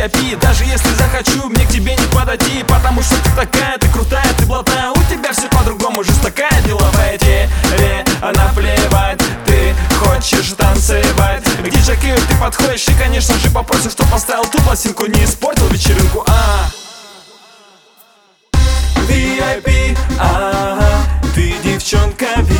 VIP. Даже если захочу, мне к тебе не подойти, потому что ты такая, ты крутая, ты блатная. У тебя все по-другому, жизнь такая деловая. Тебе наплевать, ты хочешь танцевать. К диджею ты подходишь и, конечно же, попросишь, что поставил ту пластинку, не испортил вечеринку. VIP, ага, ты девчонка VIP.